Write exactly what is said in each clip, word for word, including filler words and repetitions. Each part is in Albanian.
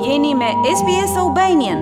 Jeni me S B S Albanian.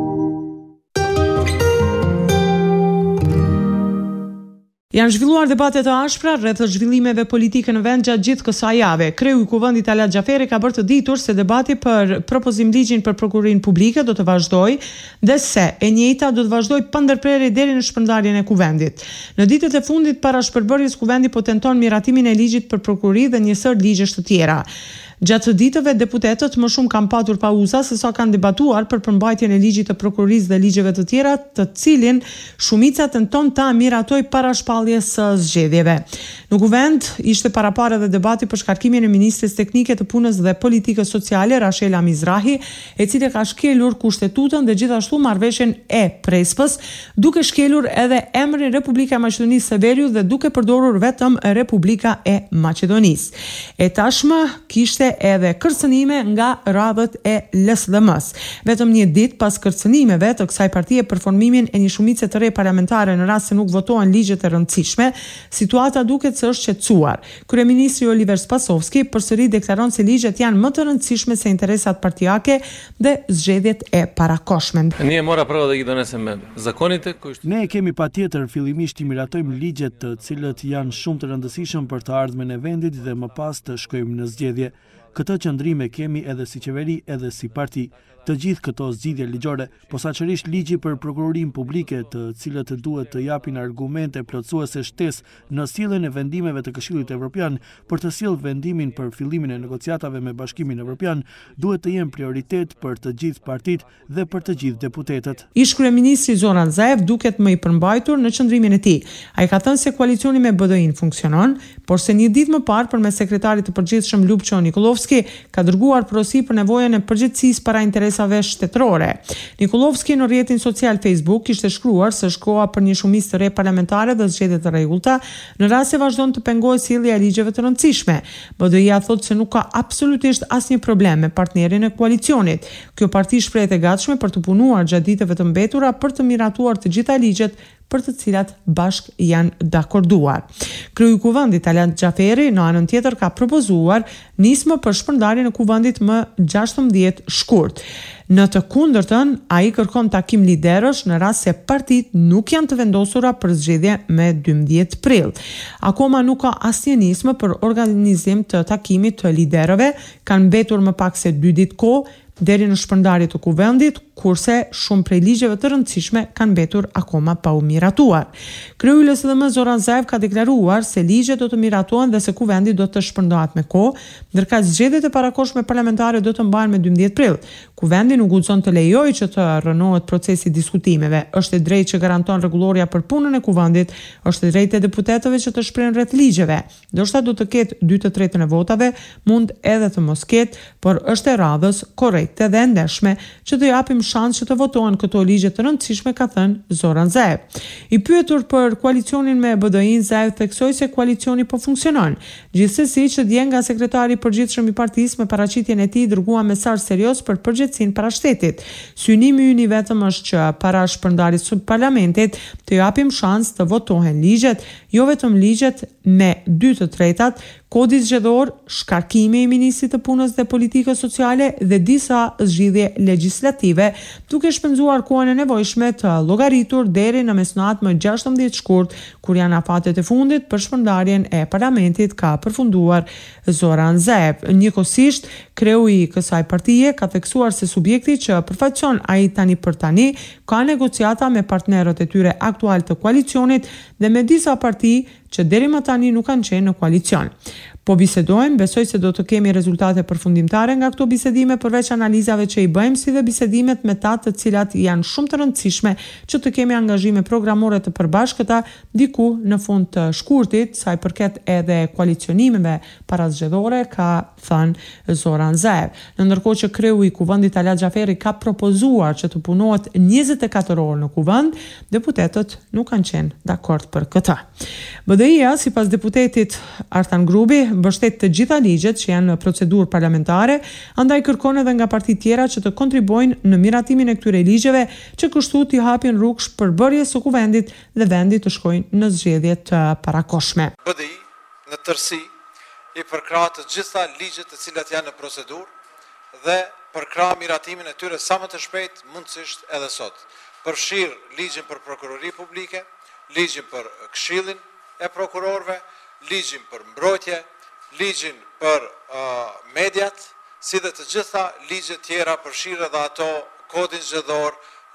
Janë zhvilluar debate të ashpra rreth zhvillimeve politike në vend gjatë gjithë kësaj jave. Kreu i Kuvendit Talat Xhaferi ka bërë të ditur se debati për propozim ligjin për prokurorinë publike do të vazhdojë dhe se e njëjta do të vazhdojë pa ndërprerje deri në shpërndarjen e kuvendit. Në ditët e fundit para shpërbërjes, kuvendi po tenton miratimin e ligjit për prokurori dhe një sër ligjesh të tjera. Gjatë ditëve deputetët më shumë kanë patur pauza se sa kanë debatuar për përmbajtjen e ligjit të prokurorisë dhe ligjeve të tjera, të cilin shumica tenton ta miratoj para shpalljes së zgjedhjeve. Në kuvend ishte parapara dhe debati për shkarkimin e ministres teknike të punës dhe politikës sociale Rashela Mizrahi, e cila ka shkelur kushtetutën dhe gjithashtu marrëveshjen e Prespës, duke shkelur edhe emrin Republika e Maqedonisë së Veriut dhe duke përdorur vetëm Republika e Maqedonisë. E tashmë kishte edhe kërcënime nga radhët e L S D M-s. Vetëm një ditë pas kërcënimeve të kësaj partie për formimin e një shumice të re parlamentare në rast se nuk votohen ligjet e rëndësishme, situata duket se është qetësuar. Kryeministri Oliver Spasovski përsëri deklaron se ligjet janë më të rëndësishme se interesat partijake dhe zgjedhjet e parakoshme. Nije mora prvo da ih donesem zakonite koji Ne kemi patjetër fillimisht i miratojmë ligjet të cilët janë shumë të rëndësishëm për të ardhmen e vendit dhe më pas të shkojmë në zgjedhje. Këtë qëndrime kemi edhe si qeveri edhe si parti. Të gjithë këto zgjidhje ligjore, posaçërisht ligji për prokurorinë publike, të cilët duhet të japin argumente plotësuese shtesë në sjelljen e vendimeve të Këshillit Evropian për të sjellë vendimin për fillimin e negociatave me Bashkimin Evropian, duhet të jenë prioritet për të gjithë partitë dhe për të gjithë deputetët. Ish kryeministri Zoran Zaev duket më i përmbajtur në qëndrimin e tij. Ai ka thënë se koalicioni me B D I-n funksionon, por se një ditë më parë përmes sekretarit të përgjithshëm Ljupço Nikolovski ka dërguar porosi për nevojën e përgjegjësisë para interesave shtetërore. Nikolovski në rrjetin social Facebook kishte shkruar se shkoa për një shumicë të re parlamentare dhe zgjedhje të rregullta në rast se vazhdon të pengohet sjellja e ligjeve të rëndësishme. B D I-ja thotë se nuk ka absolutisht asnjë problem me partnerin e koalicionit. Kjo parti shprehet e gatshme për të punuar gjatë ditëve të mbetura për të miratuar të gjitha ligjet për të cilat bashk janë dakorduar. Kreu i Kuvendit Talat Xhaferi në anën tjetër ka propozuar nismë për shpërndarjen e kuvendit më gjashtëmbëdhjetë shkurt. Në të kundërtën, ai kërkon takim liderësh në rast se partitë nuk janë të vendosura për zgjedhje me dymbëdhjetë prill. Akoma nuk ka asnjë nismë për organizim të takimit të liderëve, kanë mbetur më pak se dy ditë kohë deri në shpërndarje të kuvendit, kurse shumë prej ligjeve të rëndësishme kanë mbetur akoma pa u miratuar. Kreu i L S D M Zoran Zaev ka deklaruar se ligjet do të miratohen dhe se kuvendi do të shpërndahet me kohë, ndërka zgjedhjet e parakoshme parlamentare do të mbahen me dymbëdhjetë prill. Kuvendi nuk guxon të lejojë që të rënohet procesi i diskutimeve. Është e drejtë që garanton rregulloria për punën e kuvendit, është e drejtë e deputetëve që të shprehen rreth ligjeve. Ndoshta do të ketë dy të tretën e votave, mund edhe të mos ketë, por është e radhës korrekte dhe ndeshme që të japim shans që të votohen këto ligje të rëndësishme, ka thënë Zoran Zaev. I pyetur për koalicionin me B D I-n, Zaev theksoi se koalicioni po funksionon. Gjithsesi, që dje nga sekretari i përgjithshëm i partisë me paraqitjen e tij dërgua mesazh serioz për përgjegjësinë para shtetit. Synimi ynë i vetëm është që para shpërndarjes së parlamentit të japim shans të votohen ligjet, jo vetëm ligjet me dy të tretat, kodi zgjedhor, shkarkimi i ministrit të punës dhe politikës sociale dhe disa zgjidhje legjislative, duke shpenzuar kohën e nevojshme të llogaritur deri në mesnatë më gjashtëmbëdhjetë shkurt, kur janë afatet e fundit për shpërndarjen e parlamentit, ka përfunduar Zoran Zaev. Njëkohësisht, kreu i kësaj partie ka theksuar se subjekti që përfaqëson ai tani për tani ka negociata me partnerët e tyre aktual të koalicionit dhe me disa parti që deri më tani nuk kanë qenë në koalicion. Po bisedojmë, besoj se do të kemi rezultate përfundimtare nga këto bisedime, përveç analizave që i bëjmë, si dhe bisedimet me ta të cilat janë shumë të rëndësishme që të kemi angazhime programore të përbashkëta diku në fund të shkurtit, sa i përket edhe koalicionimeve parazgjedhore, ka thënë Zoran Zaev. Në ndërkohë që kreu i Kuvendit Talat Xhaferi ka propozuar që të punohet njëzet e katër orë në kuvend, deputetët nuk kanë qenë dakord për këtë. B D I-ja, sipas deputetit Artan Grubi, mbështet të gjitha ligjet që janë në procedurë parlamentare, andaj kërkon edhe nga partitë tjera që të kontribuojnë në miratimin e këtyre ligjeve, që kështu t'i hapin rrugë përbërjes së kuvendit dhe vendi të shkojnë në zgjedhje të parakoshme. B D I në tërësi i përkrah të gjitha ligjet të cilat janë në procedurë dhe përkrah miratimin e tyre sa më të shpejt, mundësisht edhe sot. Përfshir ligjin për prokurori publike, ligjin për këshillin e prokurorëve, ligjin për mbrojtje, ligjin për uh, mediat, si dhe të gjitha ligjet tjera, përfshir edhe ato kodin zgjedhor,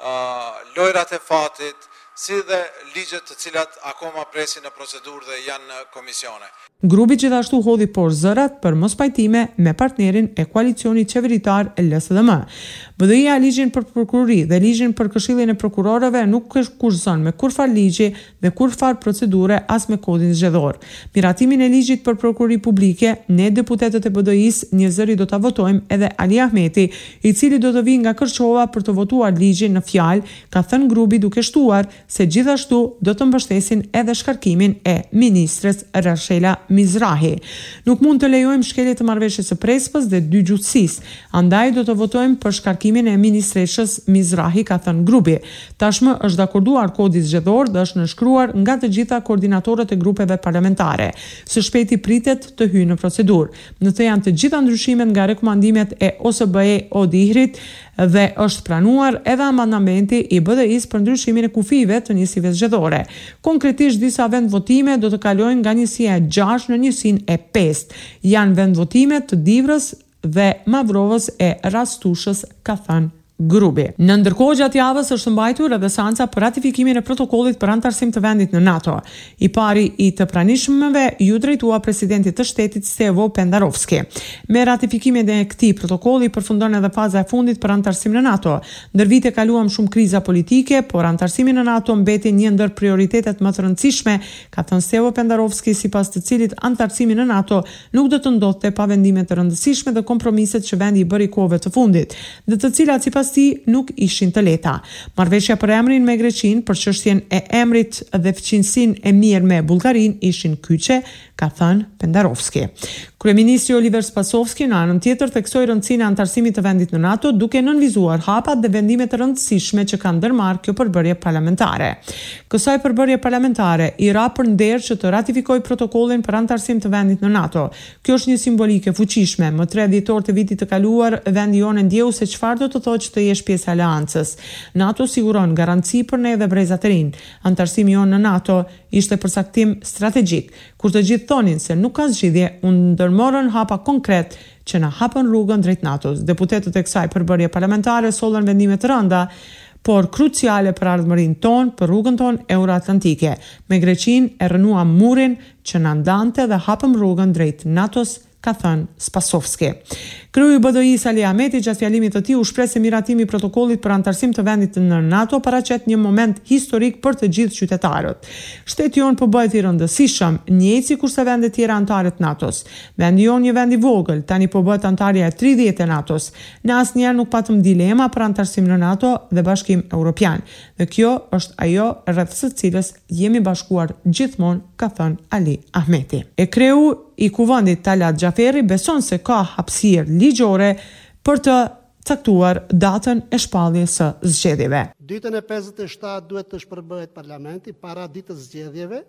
uh, lojrat e fatit, si dhe ligjet të cilat akoma presin në procedurë dhe janë në komisione. Grupi gjithashtu hodhi por zërat për mos pajtime me partnerin e koalicionit qeveritar L S D M. B D I-a ligjin për prokurori dhe ligjin për këshillin e prokurorëve nuk kurzon me kurfar ligji dhe kurfar procedure as me kodin zgjedhor. Miratimin e ligjit për prokurori publike, ne deputetët e B D I-s një zëri do ta votojmë edhe Ali Ahmeti, i cili do të vijë nga Kërçova për të votuar ligjin në fjalë, ka thënë grupi duke shtuar se gjithashtu do të mbështesin edhe shkarkimin e ministres Rashela Mizrahi. Nuk mund të lejojmë shkelje të marrëveshjes së Prespës dhe dy gjutësisë, andaj do të votojmë për shkarkimin e ministreshës Mizrahi, ka thënë grupi. Tashmë është dakorduar kodi zgjedhor dhe është nënshkruar nga të gjitha koordinatorët e grupeve parlamentare. Së shpejti pritet të hyjë në procedurë. Në të janë të gjitha ndryshimet nga rekomandimet e O S B-e Odihrit dhe është pranuar edhe amandamenti i B D I-s për ndryshimin e kufive të njësive zgjedhore. Konkretisht disa vendvotime do të kalojnë nga njësia e gjashtë në njësinë e pestë. Janë vendvotime të Divrës dhe Mavrovës e Rastushës, ka thënë grupi. Në ndërkohë gjatë javës është mbajtur edhe seanca për ratifikimin e protokollit për antarësim të vendit në NATO. I pari i të pranishmëve ju drejtua presidentit të shtetit Stevo Pendarovski. Me ratifikimin e këtij protokolli përfundon edhe faza e fundit për antarësim në NATO. Ndër vite kaluam shumë kriza politike, por antarësimi në NATO mbeti një ndër prioritetet më të rëndësishme, ka thënë Stevo Pendarovski, sipas të cilit antarësimi në NATO nuk do të ndodhte pa vendime të rëndësishme dhe kompromiset që vendi i bëri kohëve të fundit, dhe të cilat sipas tij nuk ishin të lehta. Marrëveshja për emrin me Greqinë për çështjen e emrit dhe fqinësinë e mirë me Bullgarinë ishin kyçe, ka thënë Pendarovski. Kryeministri Oliver Spasovski në anën tjetër theksoi rëndësinë e antarësimit të vendit në NATO, duke nënvizuar hapat dhe vendimet të rëndësishme që kanë ndërmarrë kjo përbërje parlamentare. Kësaj përbërje parlamentare i ra për nder që të ratifikojë protokollin për antarësim të vendit në NATO. Kjo është një simbolikë e fuqishme. Më tre dhjetor të vitit të kaluar, vendi jonë ndjeu se çfarë do të thotë që të jesh pjesë e aleancës. NATO siguron garanci për ne dhe brezat e rinj. Antarësimi jonë në NATO ishte përcaktim strategjik. Kur të gjithë thonin se nuk ka zgjidhje, u ndërmorën hapa konkret që na hapën rrugën drejt NATO-s. Deputetët e kësaj përbërje parlamentare sollën vendime të rënda, por kruciale për ardhmërinë tonë, për rrugën tonë euroatlantike. Me Greqinë e rënuam murin që na ndante dhe hapëm rrugën drejt NATO-s, ka thënë Spasovski. Kryeministri i B D I-s Ali Ahmeti gjatë fjalimit të tij u shpreh se miratimi i protokollit për antarësim të vendit në NATO paraqet një moment historik për të gjithë qytetarët. Shteti jon po bëhet i rëndësishëm, njëjtë sikur se vendet tjera anëtare të NATO-s. Vendi jon një vend i vogël, tani po bëhet antarja e tridhjetë e NATO-s. Ne asnjëherë nuk patëm dilema për antarësim në NATO dhe Bashkim Evropian. Dhe kjo është ajo rreth së cilës jemi bashkuar gjithmonë, ka thënë Ali Ahmeti. E kreu i kuvendit Talat Xhaferi beson se ka hapësirë ligjore për të caktuar datën e shpalljes së zgjedhjeve. Ditën e pesëdhjetë e shtatë duhet të shpërbëhet parlamenti para ditës së zgjedhjeve.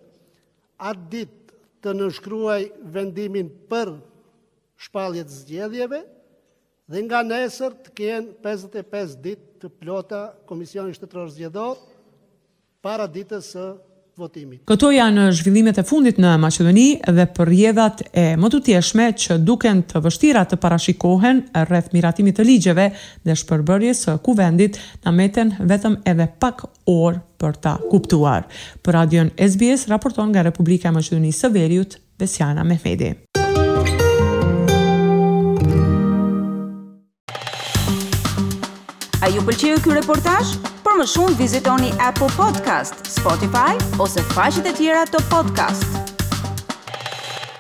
Atë ditë të nënshkruaj vendimin për shpalljen e zgjedhjeve dhe nga nesër të kenë pesëdhjetë e pesë ditë të plota Komisioni Shtetëror Zgjedhor para ditës së votimit. Këto janë zhvillimet e fundit në Maqedoni dhe përrjedhat e më të tjeshme që duken të vështira të parashikohen rreth miratimit të ligjeve dhe shpërbërjes së kuvendit na meten vetëm edhe pak orë për ta kuptuar. Për radion S B S raporton nga Republika e Maqedonisë së Veriut, Besiana Mehmeti. A ju pëlqeu ky reportazh? Për më shumë vizitoni Apple Podcast, Spotify ose faqet e tjera të podcast.